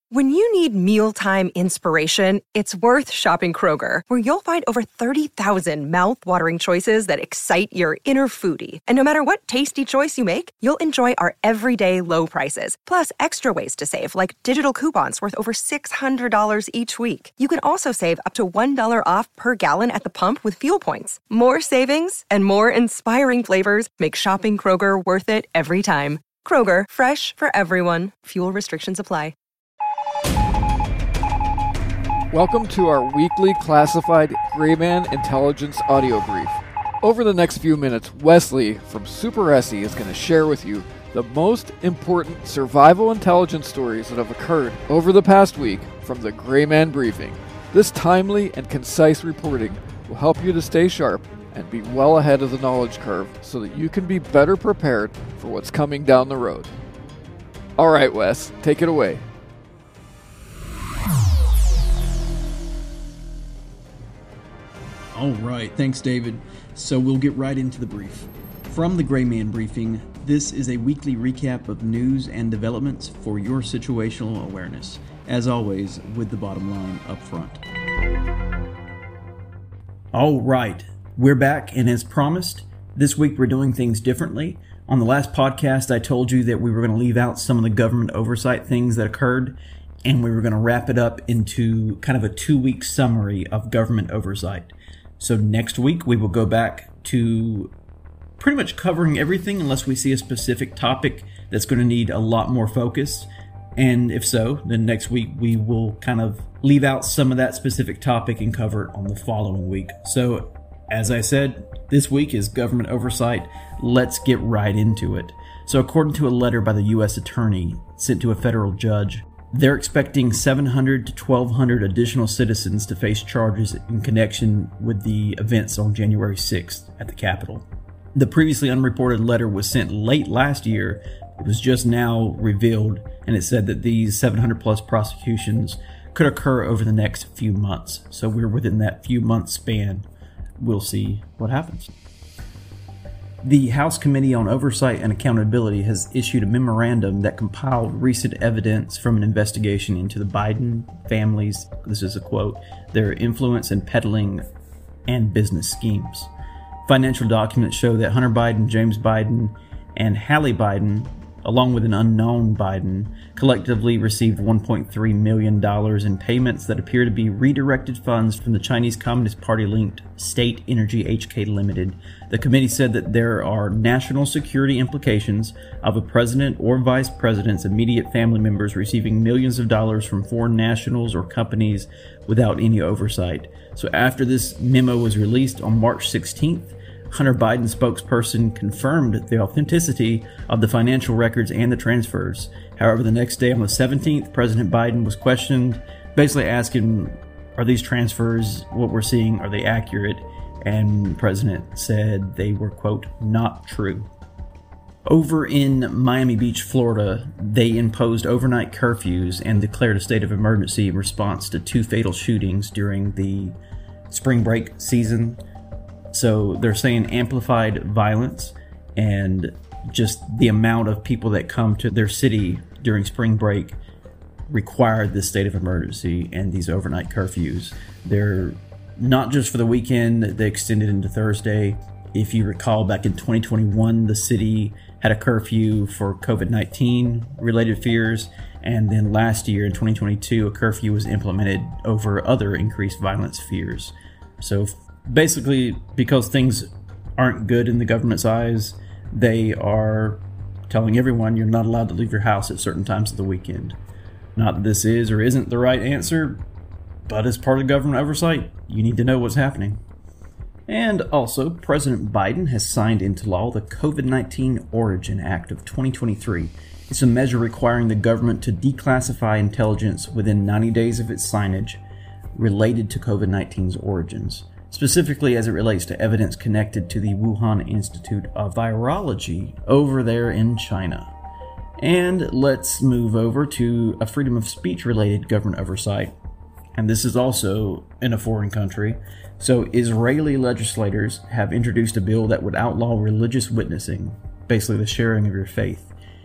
When you need mealtime inspiration, it's worth shopping Kroger, where you'll find over 30,000 mouth-watering choices that excite your inner foodie. And no matter what tasty choice you make, you'll enjoy our everyday low prices, plus extra ways to save, like digital coupons worth over $600 each week. You can also save up to $1 off per gallon at the pump with fuel points. More savings and more inspiring flavors make shopping Kroger worth it every time. Kroger, fresh for everyone. Fuel restrictions apply. Welcome to our weekly classified Grayman Intelligence audio brief. Over the next few minutes, Wesley from Super Essie is going to share with you the most important survival intelligence stories that have occurred over the past week from the Grayman Briefing. This timely and concise reporting will help you to stay sharp and be well ahead of the knowledge curve so that you can be better prepared for what's coming down the road. All right, Wes, take it away. All right, thanks, David. So we'll get right into the brief. From the Grayman Briefing, this is a weekly recap of news and developments for your situational awareness. As always, with the bottom line up front. All right, we're back, and as promised, this week we're doing things differently. On the last podcast, I told you that we were going to leave out some of the government oversight things that occurred, and we were going to wrap it up into kind of a 2-week summary of government oversight. So next week, we will go back to pretty much covering everything unless we see a specific topic that's going to need a lot more focus. And if so, then next week we will kind of leave out some of that specific topic and cover it on the following week. So as I said, this week is government oversight. Let's get right into it. So according to a letter by the U.S. Attorney sent to a federal judge, they're expecting 700 to 1,200 additional citizens to face charges in connection with the events on January 6th at the Capitol. The previously unreported letter was sent late last year. It was just now revealed, and it said that these 700 plus prosecutions could occur over the next few months. So we're within that few month span. We'll see what happens. The House Committee on Oversight and Accountability has issued a memorandum that compiled recent evidence from an investigation into the Biden family's, this is a quote, their influence in peddling and business schemes. Financial documents show that Hunter Biden, James Biden, and Hallie Biden, along with an unknown Biden, collectively received $1.3 million in payments that appear to be redirected funds from the Chinese Communist Party-linked State Energy HK Limited. The committee said that there are national security implications of a president or vice president's immediate family members receiving millions of dollars from foreign nationals or companies without any oversight. So after this memo was released on March 16th, Hunter Biden's spokesperson confirmed the authenticity of the financial records and the transfers. However, the next day on the 17th, President Biden was questioned, basically asking, are these transfers, what we're seeing, are they accurate? And the president said they were, quote, not true. Over in Miami Beach, Florida, they imposed overnight curfews and declared a state of emergency in response to 2 fatal shootings during the spring break season. So they're saying amplified violence and just the amount of people that come to their city during spring break required this state of emergency and these overnight curfews. They're not just for the weekend, they extended into Thursday. If you recall, back in 2021, the city had a curfew for COVID-19 related fears. And then last year in 2022, a curfew was implemented over other increased violence fears. So basically, because things aren't good in the government's eyes, they are telling everyone you're not allowed to leave your house at certain times of the weekend. Not that this is or isn't the right answer, but as part of government oversight, you need to know what's happening. And also, President Biden has signed into law the COVID-19 Origin Act of 2023. It's a measure requiring the government to declassify intelligence within 90 days of its signage related to COVID-19's origins, specifically as it relates to evidence connected to the Wuhan Institute of Virology over there in China. And let's move over to a freedom of speech related government oversight. And this is also in a foreign country. So Israeli legislators have introduced a bill that would outlaw religious witnessing, basically the sharing of your faith.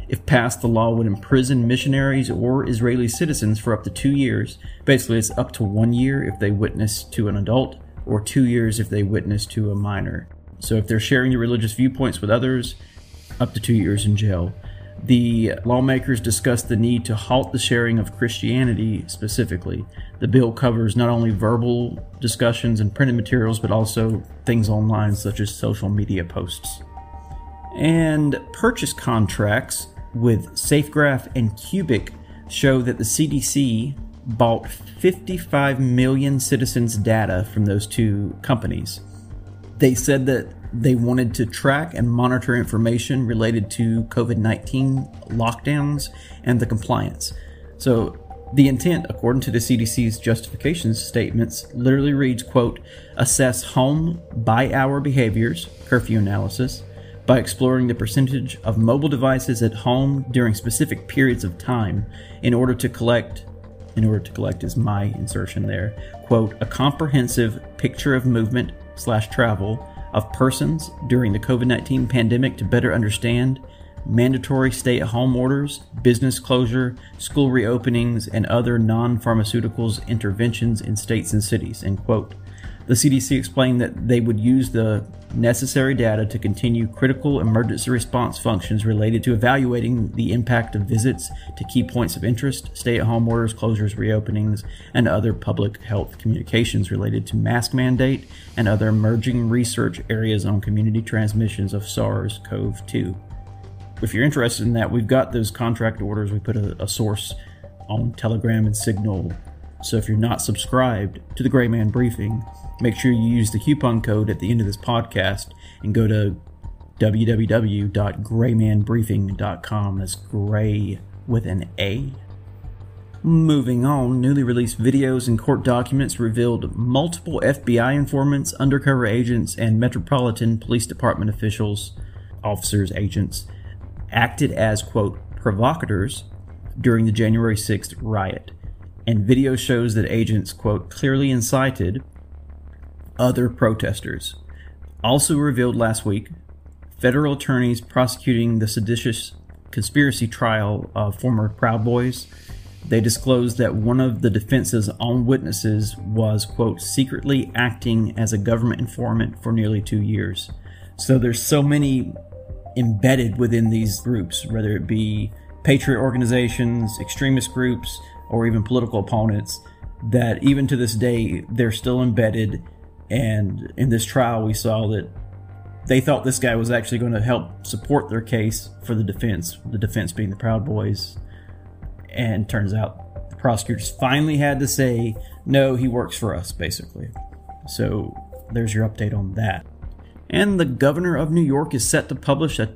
If passed, the law would imprison missionaries or Israeli citizens for up to 2 years. Basically, it's up to 1 year if they witness to an adult, or 2 years if they witness to a minor. So if they're sharing their religious viewpoints with others, up to 2 years in jail. The lawmakers discussed the need to halt the sharing of Christianity specifically. The bill covers not only verbal discussions and printed materials, but also things online such as social media posts. And purchase contracts with SafeGraph and Cubic show that the CDC bought 55 million citizens' data from those two companies. They said that they wanted to track and monitor information related to COVID-19 lockdowns and the compliance. So the intent, according to the CDC's justification statements, literally reads, quote, assess home by hour behaviors, curfew analysis, by exploring the percentage of mobile devices at home during specific periods of time in order to collect is my insertion there, quote, a comprehensive picture of movement / travel of persons during the COVID-19 pandemic to better understand mandatory stay-at-home orders, business closure, school reopenings, and other non-pharmaceuticals interventions in states and cities, end quote. The CDC explained that they would use the necessary data to continue critical emergency response functions related to evaluating the impact of visits to key points of interest, stay-at-home orders, closures, reopenings, and other public health communications related to mask mandate and other emerging research areas on community transmissions of SARS-CoV-2. If you're interested in that, we've got those contract orders. We put a source on Telegram and Signal. So if you're not subscribed to the Gray Man Briefing, make sure you use the coupon code at the end of this podcast and go to www.graymanbriefing.com. That's gray with an A. Moving on, newly released videos and court documents revealed multiple FBI informants, undercover agents, and Metropolitan Police Department officers, agents, acted as, quote, provocateurs during the January 6th riot. And video shows that agents, quote, clearly incited other protesters. Also revealed last week, federal attorneys prosecuting the seditious conspiracy trial of former Proud Boys, they disclosed that one of the defense's own witnesses was, quote, secretly acting as a government informant for nearly 2 years. So there's so many embedded within these groups, whether it be patriot organizations, extremist groups, or even political opponents, that even to this day, they're still embedded. And in this trial, we saw that they thought this guy was actually going to help support their case for the defense being the Proud Boys. And turns out the prosecutors finally had to say, no, he works for us, basically. So there's your update on that. And the governor of New York is set to publish a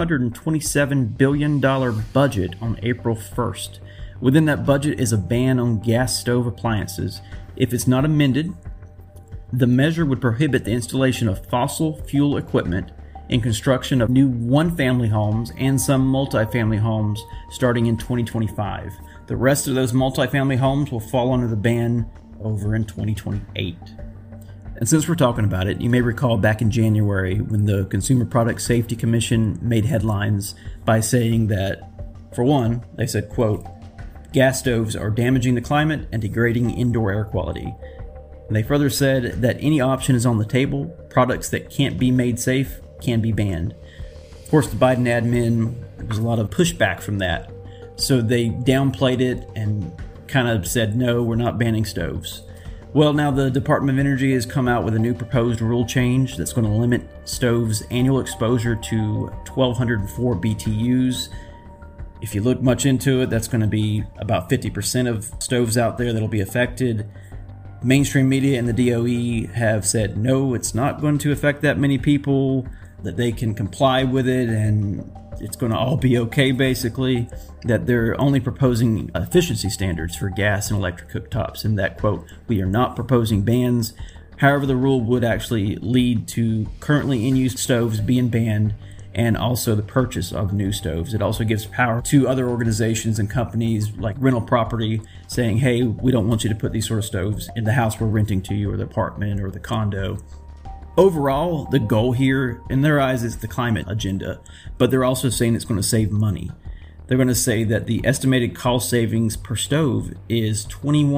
$227 billion budget on April 1st. Within that budget is a ban on gas stove appliances. If it's not amended, the measure would prohibit the installation of fossil fuel equipment in construction of new one-family homes and some multifamily homes starting in 2025. The rest of those multifamily homes will fall under the ban over in 2028. And since we're talking about it, you may recall back in January when the Consumer Product Safety Commission made headlines by saying that, for one, they said, quote, gas stoves are damaging the climate and degrading indoor air quality. And they further said that any option is on the table. Products that can't be made safe can be banned. Of course, the Biden admin, there was a lot of pushback from that. So they downplayed it and kind of said, no, we're not banning stoves. Well, now the Department of Energy has come out with a new proposed rule change that's going to limit stoves' annual exposure to 1,204 BTUs. If you look much into it, that's going to be about 50% of stoves out there that'll be affected. Mainstream media and the DOE have said, no, it's not going to affect that many people, that they can comply with it, and it's going to all be okay, basically, that they're only proposing efficiency standards for gas and electric cooktops, and that, quote, we are not proposing bans. However, the rule would actually lead to currently in-use stoves being banned and also the purchase of new stoves. It also gives power to other organizations and companies like rental property saying, hey, we don't want you to put these sort of stoves in the house we're renting to you or the apartment or the condo. Overall, the goal here in their eyes is the climate agenda, but they're also saying it's going to save money. they're going to say that the estimated cost savings per stove is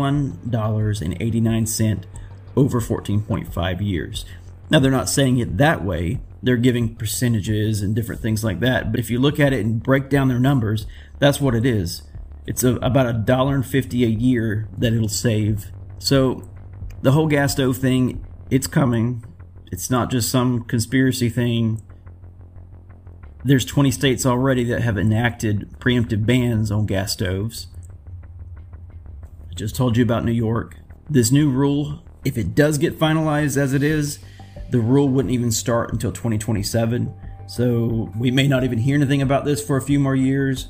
$21.89 over 14.5 years. Now, they're not saying it that way. They're giving percentages and different things like that. But if you look at it and break down their numbers, that's what it is. It's about $1.50 a year that it'll save. So the whole gas stove thing, it's coming. It's not just some conspiracy thing. There's 20 states already that have enacted preemptive bans on gas stoves. I just told you about New York. This new rule, if it does get finalized as it is, the rule wouldn't even start until 2027. So we may not even hear anything about this for a few more years,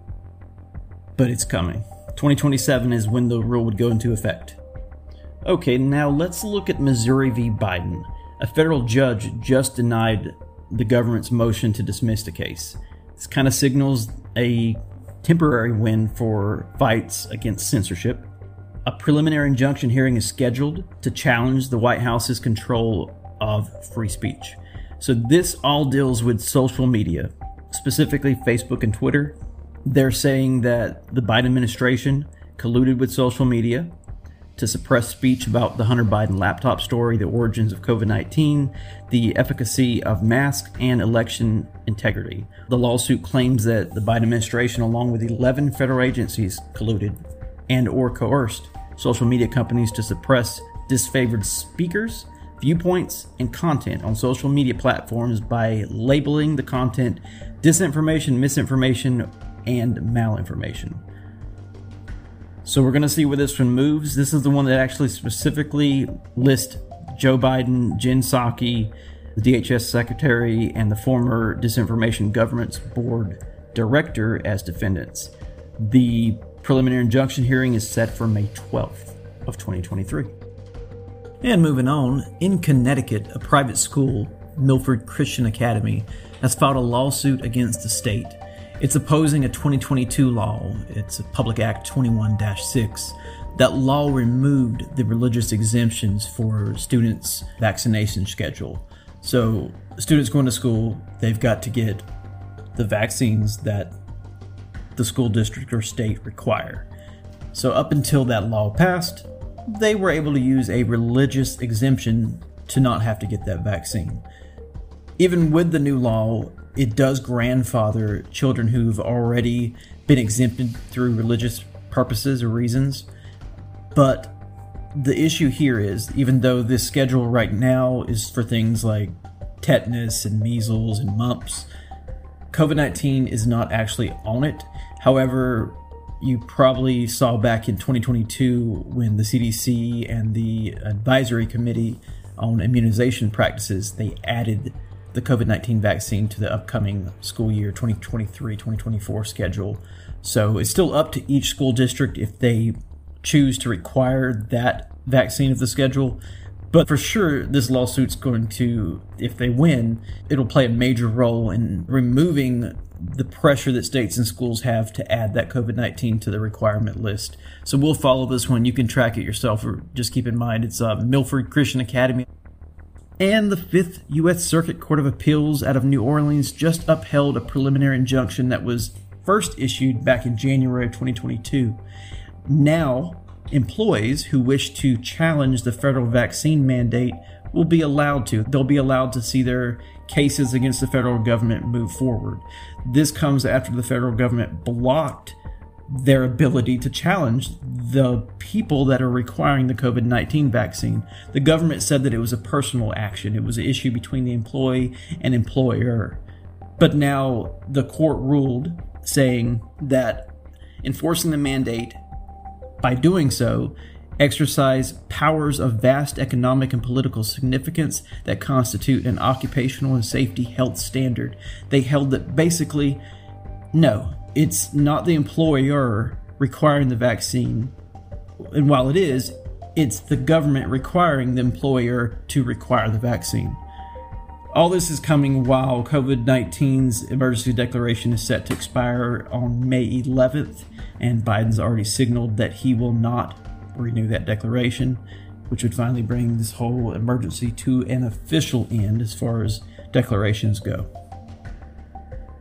but it's coming. 2027 is when the rule would go into effect. Okay, now let's look at Missouri v. Biden. A federal judge just denied the government's motion to dismiss the case. This kind of signals a temporary win for fights against censorship. A preliminary injunction hearing is scheduled to challenge the White House's control of free speech. So this all deals with social media, specifically Facebook and Twitter. They're saying that the Biden administration colluded with social media to suppress speech about the Hunter Biden laptop story, the origins of COVID-19, the efficacy of masks, and election integrity. The lawsuit claims that the Biden administration, along with 11 federal agencies, colluded and or coerced social media companies to suppress disfavored speakers, viewpoints, and content on social media platforms by labeling the content disinformation, misinformation, and malinformation. So we're going to see where this one moves. This is the one that actually specifically lists Joe Biden, Jen Psaki, the DHS secretary, and the former Disinformation Governance Board director as defendants. The preliminary injunction hearing is set for May 12th of 2023. And moving on, in Connecticut, a private school, Milford Christian Academy, has filed a lawsuit against the state. It's opposing a 2022 law. It's a Public Act 21-6. That law removed the religious exemptions for students' vaccination schedule. So students going to school, they've got to get the vaccines that the school district or state require. So up until that law passed, they were able to use a religious exemption to not have to get that vaccine. Even with the new law, it does grandfather children who've already been exempted through religious purposes or reasons. But the issue here is, even though this schedule right now is for things like tetanus and measles and mumps, COVID-19 is not actually on it. However, you probably saw back in 2022 when the CDC and the Advisory Committee on Immunization Practices, they added the COVID-19 vaccine to the upcoming school year 2023-2024 schedule. So it's still up to each school district if they choose to require that vaccine of the schedule. But for sure, this lawsuit's going to, if they win, it'll play a major role in removing the pressure that states and schools have to add that COVID-19 to the requirement list. So we'll follow this one. You can track it yourself, or just keep in mind it's Milford Christian Academy. And the 5th U.S. Circuit Court of Appeals out of New Orleans just upheld a preliminary injunction that was first issued back in January of 2022. Now, employees who wish to challenge the federal vaccine mandate will be allowed to. They'll be allowed to see their cases against the federal government move forward. This comes after the federal government blocked their ability to challenge the people that are requiring the COVID-19 vaccine. The government said that it was a personal action. It was an issue between the employee and employer. But now the court ruled, saying that enforcing the mandate, by doing so, exercise powers of vast economic and political significance that constitute an occupational and safety health standard. They held that basically, no, it's not the employer requiring the vaccine. And while it is, it's the government requiring the employer to require the vaccine. All this is coming while COVID-19's emergency declaration is set to expire on May 11th, and Biden's already signaled that he will not renew that declaration, which would finally bring this whole emergency to an official end as far as declarations go.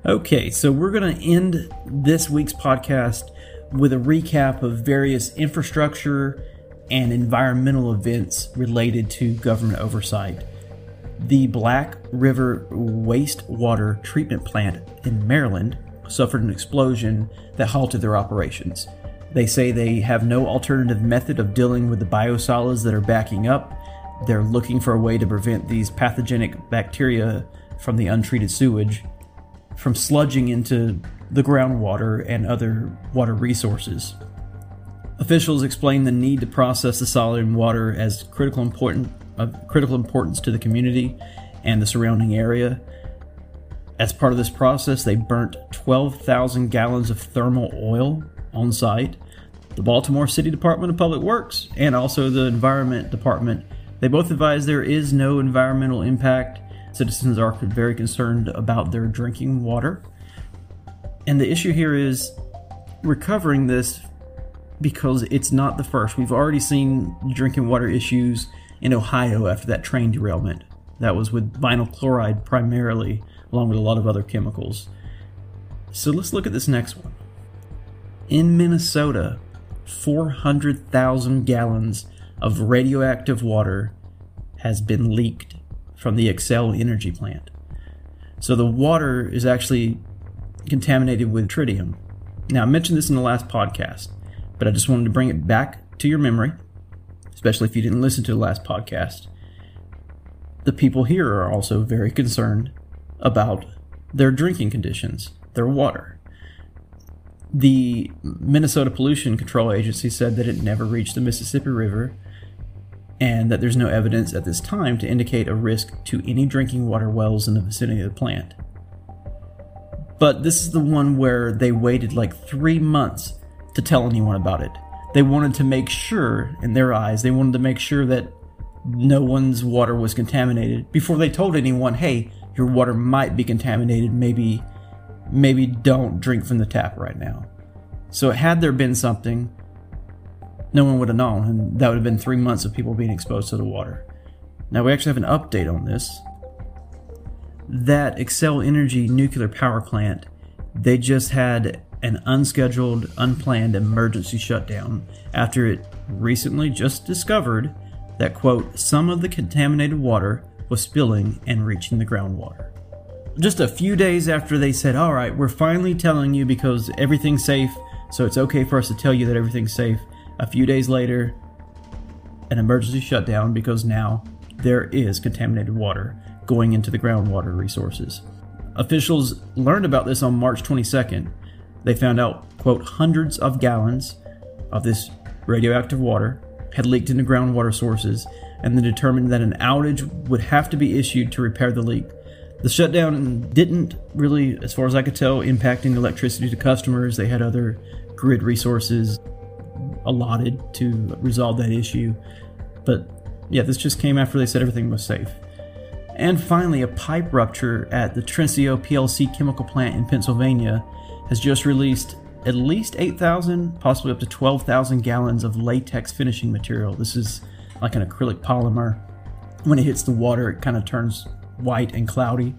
Okay, so we're going to end this week's podcast with a recap of various infrastructure and environmental events related to government oversight. The Black River Wastewater Treatment Plant in Maryland suffered an explosion that halted their operations. They say they have no alternative method of dealing with the biosolids that are backing up. They're looking for a way to prevent these pathogenic bacteria from the untreated sewage from sludging into the groundwater and other water resources. Officials explain the need to process the solid water as critical importance to the community and the surrounding area. As part of this process, they burnt 12,000 gallons of thermal oil on site. The Baltimore City Department of Public Works and also the Environment Department, they both advise there is no environmental impact. Citizens are very concerned about their drinking water. And the issue here is recovering this because it's not the first. We've already seen drinking water issues in Ohio after that train derailment. That was with vinyl chloride primarily, along with a lot of other chemicals. So let's look at this next one. In Minnesota, 400,000 gallons of radioactive water has been leaked from the Xcel Energy plant. So the water is actually contaminated with tritium. Now, I mentioned this in the last podcast, but I just wanted to bring it back to your memory, especially if you didn't listen to the last podcast. The people here are also very concerned about their drinking conditions, their water. The Minnesota Pollution Control Agency said that it never reached the Mississippi River and that there's no evidence at this time to indicate a risk to any drinking water wells in the vicinity of the plant. But this is the one where they waited like 3 months to tell anyone about it. They wanted to make sure, in their eyes, they wanted to make sure that no one's water was contaminated before they told anyone, hey, your water might be contaminated, maybe don't drink from the tap right now. So had there been something, no one would have known, and that would have been 3 months of people being exposed to the water. Now we actually have an update on this. That Xcel Energy nuclear power plant, they just had an unscheduled, unplanned emergency shutdown after it recently just discovered that, quote, some of the contaminated water was spilling and reaching the groundwater. Just a few days after they said, all right, we're finally telling you because everything's safe, so it's okay for us to tell you that everything's safe. A few days later, an emergency shutdown because now there is contaminated water going into the groundwater resources. Officials learned about this on March 22nd. They found out, quote, hundreds of gallons of this radioactive water had leaked into groundwater sources, and then determined that an outage would have to be issued to repair the leak. The shutdown didn't really, as far as I could tell, impact any electricity to customers. They had other grid resources allotted to resolve that issue. But yeah, this just came after they said everything was safe. And finally, a pipe rupture at the Trinseo PLC chemical plant in Pennsylvania has just released at least 8,000, possibly up to 12,000 gallons of latex finishing material. This is like an acrylic polymer. When it hits the water, it kind of turns white and cloudy.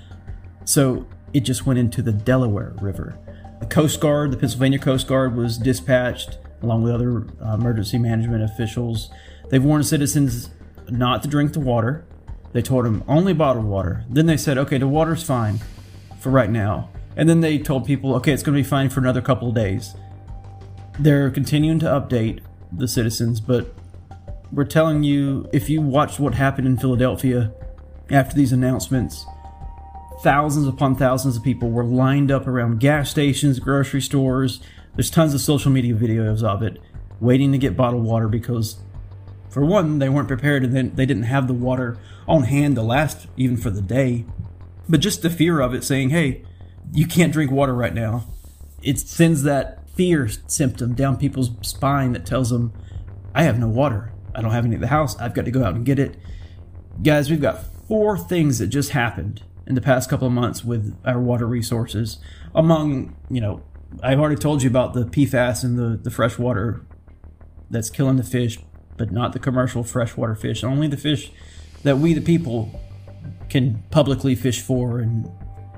So it just went into the Delaware River. The Coast Guard, the Pennsylvania Coast Guard, was dispatched along with other emergency management officials. They've warned citizens not to drink the water. They told them only bottled water. Then they said, okay, the water's fine for right now. And then they told people, okay, it's going to be fine for another couple of days. They're continuing to update the citizens, but we're telling you, if you watched what happened in Philadelphia after these announcements, thousands upon thousands of people were lined up around gas stations, grocery stores. There's tons of social media videos of it, waiting to get bottled water because, for one, they weren't prepared and then they didn't have the water on hand to last even for the day. But just the fear of it, saying, hey, you can't drink water right now. It sends that fear symptom down people's spine that tells them, I have no water. I don't have any at the house. I've got to go out and get it. Guys, we've got 4 things that just happened in the past couple of months with our water resources. Among, I've already told you about the PFAS in the fresh water that's killing the fish, but not the commercial freshwater fish. Only the fish that we, the people, can publicly fish for and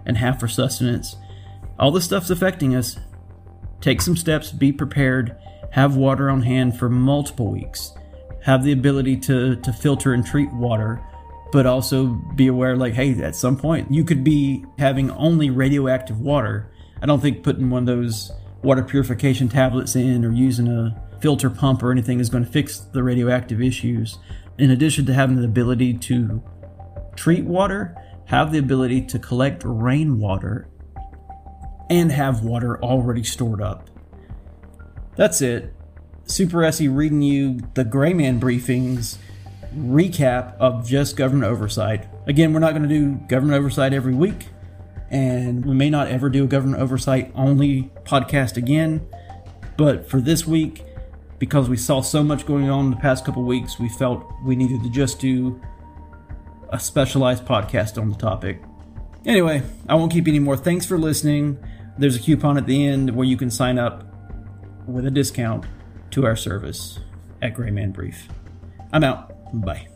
and half for sustenance. All this stuff's affecting us. Take some steps, be prepared, have water on hand for multiple weeks. Have the ability to filter and treat water, but also be aware, like, hey, at some point you could be having only radioactive water. I don't think putting one of those water purification tablets in or using a filter pump or anything is going to fix the radioactive issues. In addition to having the ability to treat water, have the ability to collect rainwater and have water already stored up. That's it. Super Essie reading you the Gray Man Briefings recap of just government oversight. Again, we're not going to do government oversight every week, and we may not ever do a government oversight only podcast again, but for this week, because we saw so much going on in the past couple weeks, we felt we needed to just do a specialized podcast on the topic. Anyway, I won't keep you anymore. Thanks for listening. There's a coupon at the end where you can sign up with a discount to our service at Gray Man Brief. I'm out. Bye.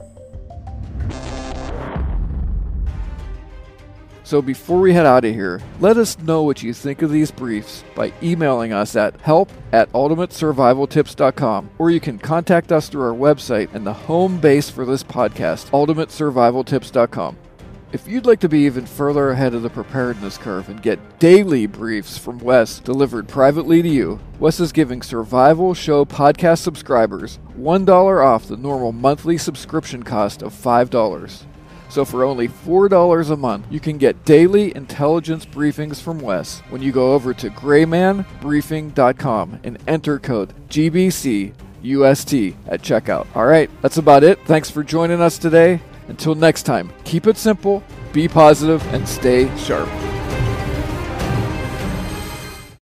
So before we head out of here, let us know what you think of these briefs by emailing us at help@ultimatesurvivaltips.com, or you can contact us through our website and the home base for this podcast, ultimatesurvivaltips.com. If you'd like to be even further ahead of the preparedness curve and get daily briefs from Wes delivered privately to you, Wes is giving Survival Show podcast subscribers $1 off the normal monthly subscription cost of $5. So for only $4 a month, you can get daily intelligence briefings from Wes when you go over to graymanbriefing.com and enter code GBCUST at checkout. All right, that's about it. Thanks for joining us today. Until next time, keep it simple, be positive, and stay sharp.